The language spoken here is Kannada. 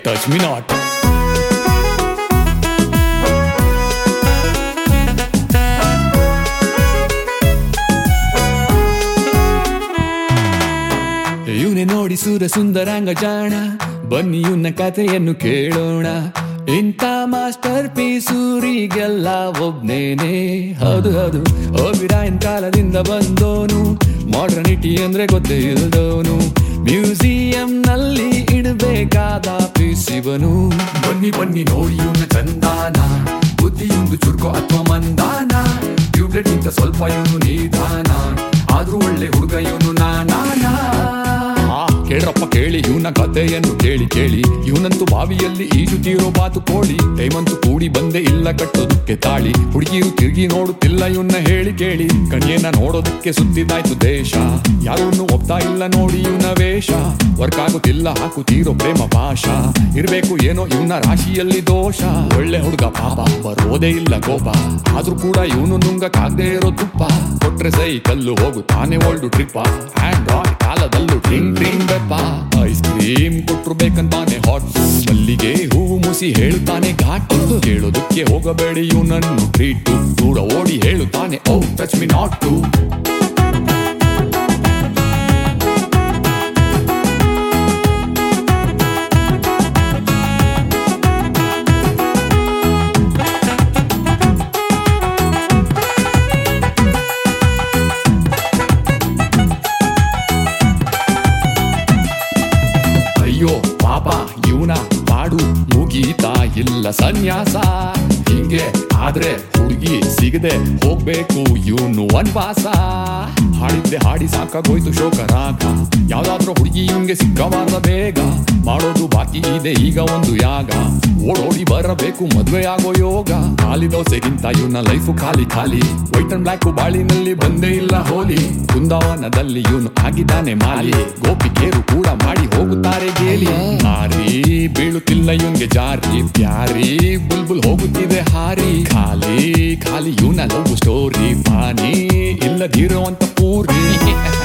touch me not. ಇವನೇ ನೋಡಿ ಸುರ ಸುಂದರಾಂಗ ಜಾಣ, ಬನ್ನಿ ಇವನ ಕಥೆಯನ್ನು ಕೇಳೋಣ. ಇಂಥ ಮಾಸ್ಟರ್ ಪೀಸೂರಿಗೆಲ್ಲ ಒಬ್ನೇನೆ. ಹೌದು ಹೌದು, ಓಬಿರಾಯನ್ ಕಾಲದಿಂದ ಬಂದೋನು, ಮಾಡ್ರನಿಟಿ ಅಂದ್ರೆ ಗೊತ್ತೇ ಇಲ್ದವನು. ಮ್ಯೂಸಿಯಂ ನಲ್ಲಿ ಇಡಬೇಕಾದ ಪೀಸಿವನು. ಬನ್ನಿ ಬನ್ನಿ ನೋಡಿ ಇವನ ಚಂದಾನ, ಬುದ್ಧಿಯೊಂದು ಚುರುಕು ಅಥವಾ ಮಂದಾನ. ಟ್ಯೂಬ್ಲೆಟ್ ಇಂತ ಸ್ವಲ್ಪ ಇವನು ನಿಧಾನ, ಆದ್ರೂ ಒಳ್ಳೆ ಹುಡುಗ ಇವನು ನಾನಾ. ಕೇಳ್ರಪ್ಪ ಕೇಳಿ ಇವನ ಕಥೆಯನ್ನು ಕೇಳಿ ಕೇಳಿ. ಇವನಂತೂ ಬಾವಿಯಲ್ಲಿ ಈಜುತ್ತೀರೋ ಬಾತು ಕೋಳಿ. ಟೈಮಂತೂ ಕೂಡಿ ಬಂದೆ ಇಲ್ಲ ಕಟ್ಟೋದಕ್ಕೆ ತಾಳಿ. ಹುಡುಗಿರು ತಿರುಗಿ ನೋಡುತ್ತಿಲ್ಲ ಇವನ್ನ ಹೇಳಿ ಕೇಳಿ. ಕಣಿಯನ್ನ ನೋಡೋದಕ್ಕೆ ಸುತ್ತಿದಾಯ್ತು ದೇಶ, ಯಾರನ್ನು ಒಪ್ತಾ ಇಲ್ಲ ನೋಡಿ ಇವನ ವೇಷ. ವರ್ಕ್ ಆಗುತ್ತಿಲ್ಲ ಹಾಕುತ್ತೀರೋ ಪ್ರೇಮ ಪಾಶ, ಇರ್ಬೇಕು ಏನೋ ಇವನ ರಾಶಿಯಲ್ಲಿ ದೋಷ. ಒಳ್ಳೆ ಹುಡುಗ ಪಾಪ, ಬರೋದೇ ಇಲ್ಲ ಕೋಪ, ಆದ್ರೂ ಕೂಡ ಇವನು ನುಂಗಕ್ಕಾಗದೆ ಇರೋ ತುಪ್ಪ. ಕೊಟ್ರೆ ಸೈ ಕಲ್ಲು ಹೋಗುತ್ತಾನೆ ಓಲ್ಡು ಟ್ರಿಪ್ಪ. ಆಂಡ್ರಾಯ್ಡ್ ಕಾಲದಲ್ಲೂ ಡ್ರಿಂಗ್ ಡ್ರಿಂಗ್ ಬೆಪ್ಪ. ಐಸ್ ಕ್ರೀಮ್ ಕೊಟ್ರು ಬೇಕಂತಾನೆ ಹಾಟ್, ಮಲ್ಲಿಗೆ ಹೂವು ಮುಸಿ ಹೇಳುತ್ತಾನೆ ಘಾಟು. ಕೇಳೋದಕ್ಕೆ ಹೋಗಬೇಡಿ ಇವನನ್ನು ಟ್ರೀಟು, ದೂರ ಓಡಿ ಹೇಳುತ್ತಾನೆ oh touch me not too. ಅಯ್ಯೋ ಪಾಪ ಇವನ ಪಾಡು ಮುಗೀತಾ ಇಲ್ಲ ಸನ್ಯಾಸ. ಹಿಂಗೆ ಆದ್ರೆ ಹುಡುಗಿ ಸಿಗದೆ ಹೋಗ್ಬೇಕು ಇವನು ವನ್ವಾಸ. ಹಾಡಿದ್ದೆ ಹಾಡಿ ಸಾಕಾಗೋಯ್ತು ಶೋಕ ರಾಗ, ಯಾವ್ದಾದ್ರೂ ಹುಡುಗಿ ಇವಂಗೆ ಸಿಕ್ಕಬಾರ್ದ ಬೇಗ. ಮಾಡೋದು ಬಾಕಿ ಇದೆ ಈಗ ಒಂದು ಯಾಗ, ಓಡೋಡಿ ಬರಬೇಕು ಮದ್ವೆ ಆಗೋ ಯೋಗ. ಖಾಲಿ ದೋಸೆಗಿಂತ ಇವನ ಲೈಫು ಖಾಲಿ ಖಾಲಿ. ವೈಟ್ ಅಂಡ್ ಬ್ಲಾಕ್ ಬಾಳಿನಲ್ಲಿ ಬಂದೇ ಇಲ್ಲ ಹೋಲಿ. ಬೃಂದಾವನದಲ್ಲಿ ಇವನು ಆಗಿದ್ದಾನೆ ಮಾಲಿ, ಗೋಪಿಕೆರು ಕೂಡ ಮಾಡಿ ಹೋಗುತ್ತಾರೆ ಗೇಲಿ. ಮಾರಿ ಬೀಳುತ್ತಿಲ್ಲ ಇವನ್ಗೆ ಜಾರಿ, ಪ್ಯಾರಿ ಬುಲ್ಬುಲ್ ಹೋಗುತ್ತಿದೆ ಹಾರಿ. ಖಾಲಿ ಖಾಲಿ ಇವನ ಲವ್ ಸ್ಟೋರಿ, ಪಾನಿ ಇಲ್ಲದಿರೋ ಅಂತ ಪೂರಿ.